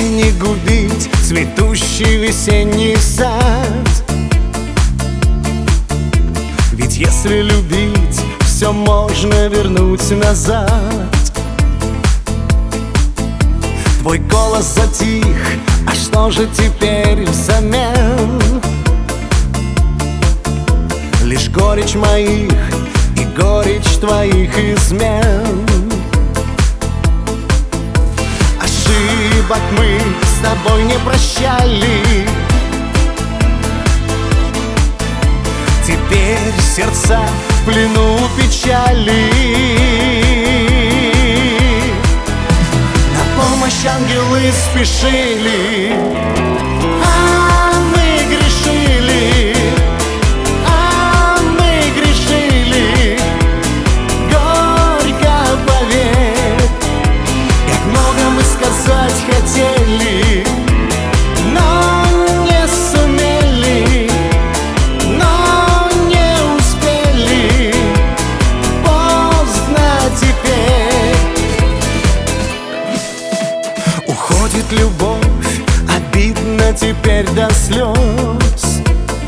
не губить цветущий весенний сад. Ведь если любить, все можно вернуть назад. Твой голос затих, а что же теперь взамен? Лишь горечь моих и горечь твоих измен. Ошибок мы с тобой не прощали. Теперь сердца в плену печали. На помощь ангелы спешили, а мы грешили, а мы грешили. Горько поверь, как много мы сказать хотели, но не сумели, но не успели. Поздно теперь. Уходит любовь, обидно теперь до слез.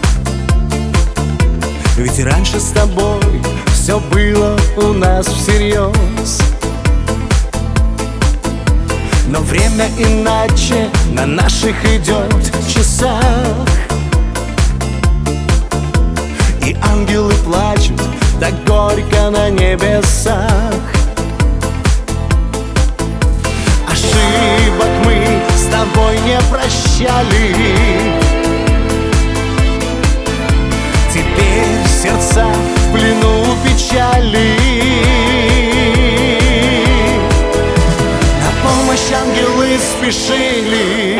Ведь раньше с тобой все было у нас всерьез. Но время иначе на наших идет часах. И ангелы плачут так горько на небесах. Ошибок мы с тобой не прощали. Теперь сердца в плену печали. На помощь ангелы спешили,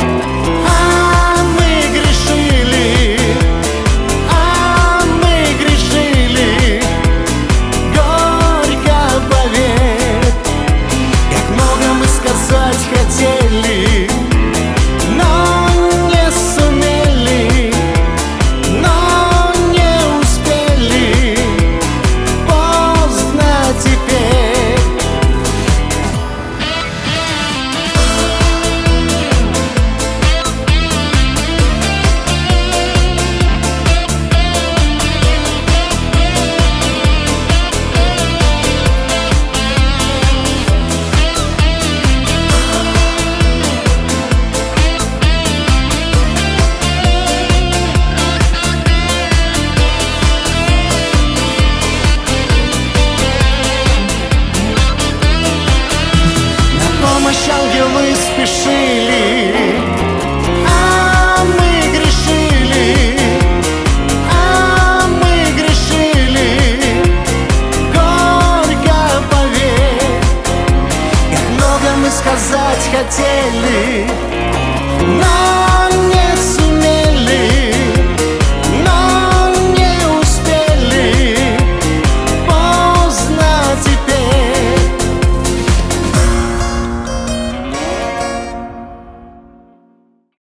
а мы грешили, а мы грешили. Горько поверь, как много мы сказать хотели, но не сумели, но не успели. Поздно теперь. Ангелы спешили, а мы грешили, а мы грешили. Горько поверь, как много мы сказать хотели, но